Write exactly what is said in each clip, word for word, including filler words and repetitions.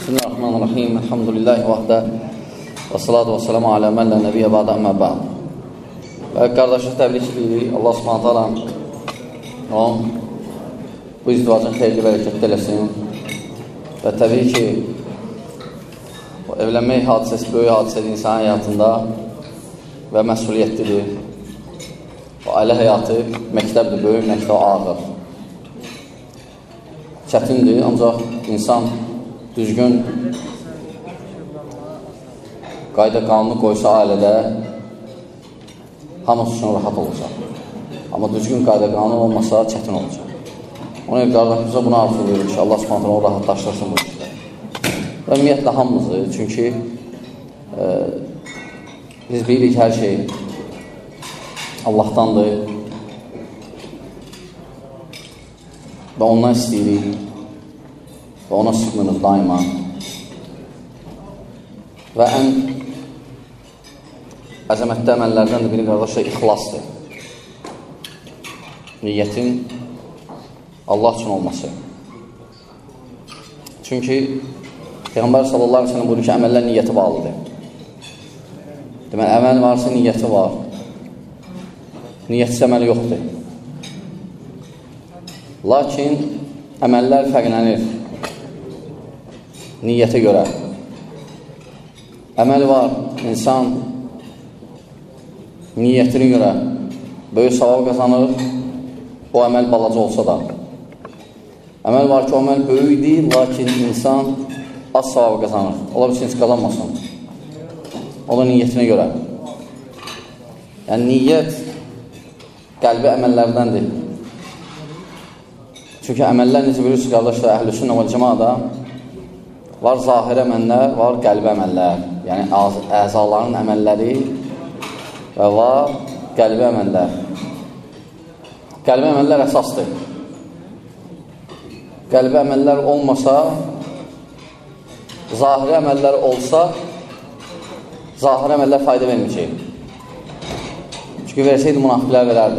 Bismillahirrahmanirrahim. Elhamdülillahi vahdə və salatu və salamu alə mən lə nəbiyyə bədə əmmə bəd. Və qardaşlıq təbrik edirik. Allah subhanət hala onun bu izdivacın xeyirli bərəkətdə eləsin. Və təbii ki, evlənmək hadisəsi böyük hadisədir insan həyatında və məsuliyyətlidir. O ailə həyatı məktəbdir, böyük məktəb ağır. Çətindir, ancaq insan düzgün qayda qanunu qoysa ailədə hamısı üçün rahat olacaq. Amma düzgün qayda qanunu olmasa çətin olacaq. Ona görə qardaşımıza bunu arzulayırıq ki, Allah subhanətlə onu rahatlaşdırsın bu işdə. Və ümumiyyətlə hamımızı, çünki e, biz bilirik hər şey Allahdandır və ondan istəyirik və ona sıxmırıq daima. Və ən əzəmətli əməllərdən də biri qardaşlar ixlasdır. Niyyətin Allah üçün olması. Çünki Peyğəmbər sallallahu aleyhi ve sellem buyurur ki, əməllər niyyəti bağlıdır. Deməli, əməl varsa niyyəti var. Niyyətsiz əməli yoxdur. Lakin əməllər fərqlənir niyyətə görə. Əməl var, insan niyyətini görə böyük savab qazanır, o əməl balaca olsa da. Əməl var ki, o əməl böyükdir, lakin insan az savab qazanır. Ola bilsin, heç qazanmasın. O da niyyətinə görə. Yəni, niyyət qəlbi əməllərdəndir. Çünki əməllər necə bilirsiniz, qardaşlar, əhl-i sünnə və cəmaada var zahir əməllər, var qəlbi əməllər. Yəni, əzaların əməlləri və var qəlbi əməllər. Qəlbi əməllər əsasdır. Qəlbi əməllər olmasa, zahiri əməllər olsa, zahiri əməllər fayda verməyəcək. Çünki versəydi, münafiqlər verərdi.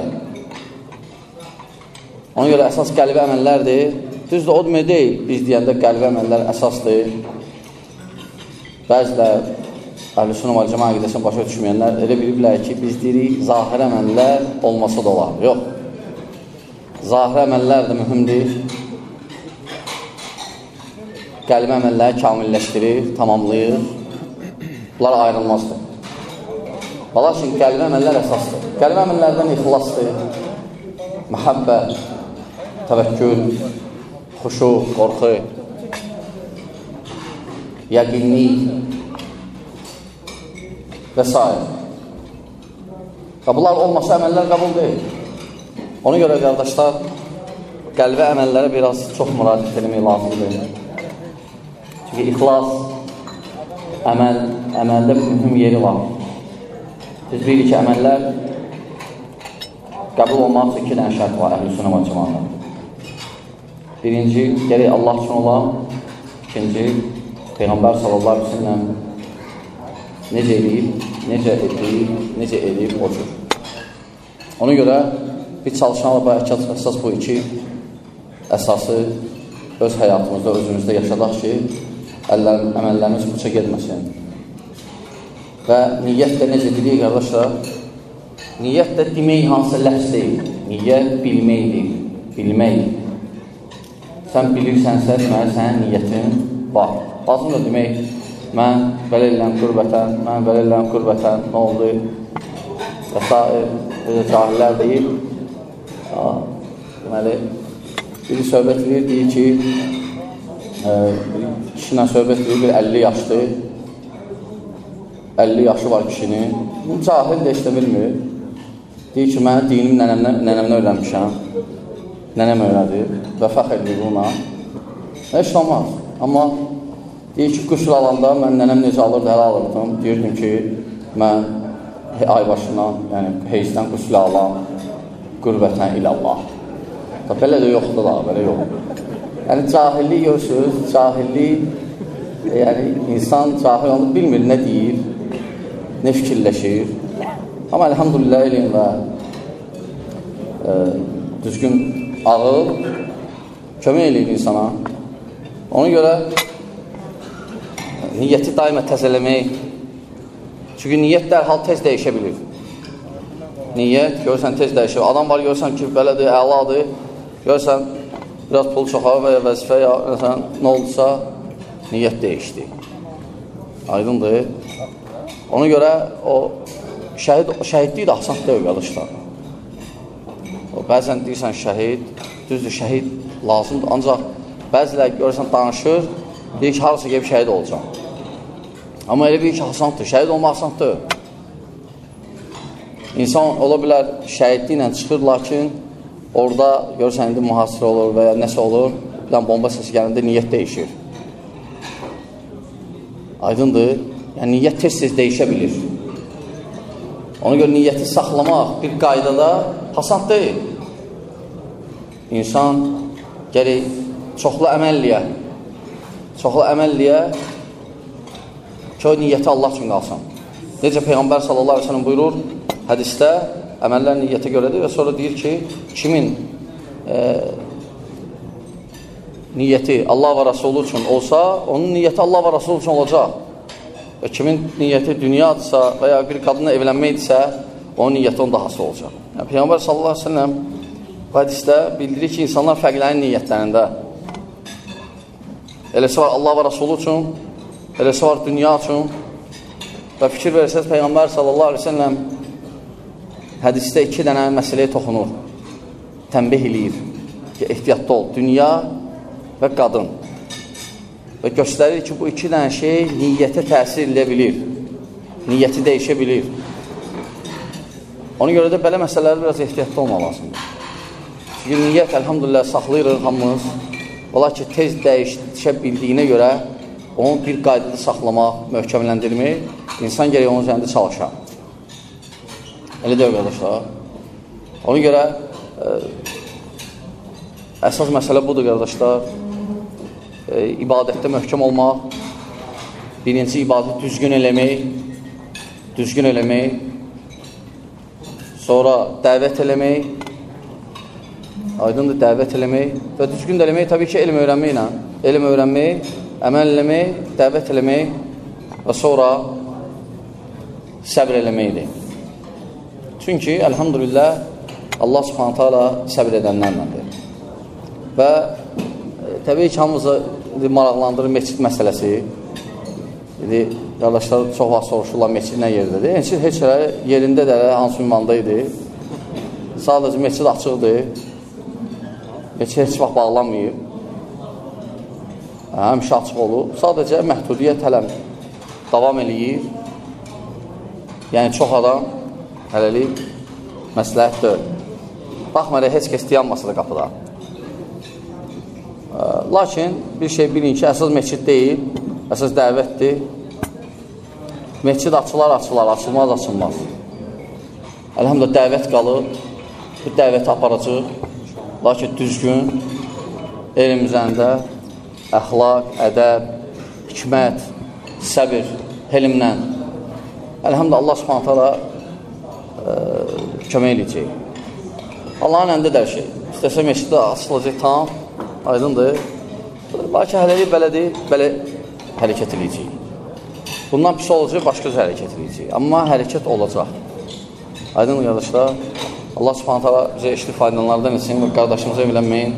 Ona görə əsas qəlbi əməllərdir. Düzdür, o demək deyil, biz deyəndə qəlbi əməllər əsasdır. Bəzilər, əhl-i sünnə və cəmaə qədəsən başa düşməyənlər elə biliblər ki, biz deyirik, zahir əməllər olmasa da olar. Yox. Zahir əməllər də mühümdir. Qəlbi əməlləri kamilləşdirir, tamamlayır. Bunlar ayrılmazdır. Lakin qəlbi əməllər əsasdır. Qəlbi əməllərdən ixlasdır, məhəbbə, təvəkkül, xuşu, qorxu, yəqinlik və s. Və bunlar olmasa əməllər qəbul deyil. Ona görə qardaşlar, qəlbi əməllərə biraz çox müraciət etmək lazımdır. Çünki ixlas, əməl, əməldə mühüm yeri var. Biz bilirik ki, əməllər qəbul olmaq üçün iki dənə şərt var əhl-i sünnə və cəmaədə. Birinci, gərək Allah üçün olan. İkinci, Peyğəmbər sallallahu aleyhi ve sellem necə edib, necə edib, necə edib o cür. Ona görə biz çalışanlar bu əsas bu iki əsası öz həyatımızda, özümüzdə yaşadaq ki, əməllərimiz puça gedməsin. Və niyyət də necə dedik, qardaşlar? Niyyət də demək hansısa ləhz deyil. Niyyət bilməkdir, bilmək. Sən bilirsənsə, deməli, sənin niyyətin var. Lazım da demək, mən belə eləm qürbətən, mən belə eləm qürbətən, nə oldu? Və s. Cahillər deyil. Deməli, biri söhbət edir, deyir ki, kişinə söhbət edir, bir əlli yaşdır. əlli yaşı var kişinin. Cahil də işlə bilmir. Deyir ki, mən dinim nənəmdən öyrənmişəm. Nənəm öyrədir və fəxr edir buna. Heç olmaz. Amma deyir ki, qüsül alanda mən nənəm necə alırdı, hələ alırdım. Deyirdim ki, mən ay başından, yəni heyzdən qüsül alan, qürbətən ilallah. Belə də yoxdur da, belə yox. Yəni, cahillik görürsünüz, cahillik, yəni insan cahil olub bilmir nə deyir, nə fikirləşir. Amma elhamdülillah elm və e, düzgün ağıl kömək eləyir insana. Ona görə niyyəti daima təzələmək. Çünki niyyət dərhal tez dəyişə bilir. Niyyət, görürsən, tez dəyişir. Adam var, görürsən ki, belədir, əladır. Görürsən, biraz pul çoxar və ya vəzifə, ya məsələn, nə oldusa, niyyət dəyişdi. Aydındır. Ona görə o şəhid, şəhidlik də asan deyil, qardaşlar. Bəzən deyirsən şəhid, düzdür, şəhid lazımdır. Ancaq bəzilər görürsən, danışır, deyir ki, harasa gəlib şəhid olacaq. Amma elə bir ki, asandır. Şəhid olmaq asandır. İnsan ola bilər şəhidliklə çıxır, lakin orada görürsən, indi mühasirə olur və ya nəsə olur, bilən bomba səsi gəlində niyyət dəyişir. Aydındır. Yəni, niyyət tez-tez dəyişə bilir. Ona görə niyyəti saxlamaq bir qaydada hasant deyil. İnsan gərək çoxlu əməlliyə, çoxlu əməlliyə ki, o niyyəti Allah üçün qalsın. Necə Peyğəmbər sallallahu aleyhi ve sellem buyurur, hədisdə əməllər niyyətə görədir və sonra deyir ki, kimin e, niyyəti Allah və Rasulü üçün olsa, onun niyyəti Allah və Rasulü üçün olacaq. Və kimin niyyəti dünyadırsa və ya bir qadınla evlənməkdirsə, onun niyyəti onun dahası olacaq. Yəni, Peyğəmbər sallallahu aleyhi ve sellem bu hədisdə bildirir ki, insanlar fərqlərin niyyətlərində. Eləsi var Allah və Rasulü üçün, eləsi var dünya üçün. Və fikir verirsəz, Peyğəmbər sallallahu aleyhi ve sellem hədisdə iki dənə məsələyə toxunur. Tənbih eləyir ki, ehtiyatda ol. Dünya və qadın. Və göstərir ki, bu iki dənə şey niyyətə təsir edə bilir. Niyyəti dəyişə bilir. Ona görə də belə məsələləri biraz ehtiyatda olmaq lazımdır. Çünki niyyət, əlhamdülillah, saxlayırıq hamımız. Ola ki, tez dəyişə bildiyinə görə onu bir qaydada saxlamaq, möhkəmləndirmək, insan gərək onun üzərində çalışar. Elə deyək, qardaşlar. Ona görə ə, əsas məsələ budur, qardaşlar. Ə, ibadətdə möhkəm olmaq, birinci ibadət düzgün eləmək, düzgün eləmək, sonra dəvət eləmək, aydındır, dəvət eləmək və düzgün də eləmək, təbii ki, elm öyrənməklə, elm öyrənmək, əməl eləmək, dəvət eləmək və sonra səbr eləməkdir. Çünki, əlhamdülillah, Allah subhanətə alə səbr edənlərlədir. Və e, təbii ki, hamımızı maraqlandırır meçid məsələsi. İndi, qardaşlar çox vaxt soruşurlar, meçid nə yerdədir? Meçid heç yerində də hansı ünvanda idi. Sadəcə meçid açıqdır. Meçid heç vaxt bağlanmayıb. Həmişə açıq olur. Sadəcə məhdudiyyət hələm davam eləyir. Yəni, çox adam hələlik məsləhət deyil. Baxmayaraq, heç kəs dayanmasa da qapıda. Lakin, bir şey bilin ki, əsas meçid deyil, əsas dəvətdir. Meçid açılar, açılar, açılmaz, açılmaz. Əlhamdülillah, dəvət qalır. Bu dəvəti aparacaq. Lakin düzgün, elm üzərində, əxlaq, ədəb, hikmət, səbir, helmlə. Əlhamdülillah, Allah subhanətə alə kömək eləyəcək. Allahın əndə hər şey. İstəsə meçiddə açılacaq tam, aydındır. Lakin hələlik belədir, belə hərəkət eləyəcək. Bundan pis olacaq, başqa cür hərəkət eləyəcək. Amma hərəkət olacaq. Aydındır, qardaşlar. Allah subhanətə alə bizə eşli faydalardan etsin və qardaşımıza evlənməyin.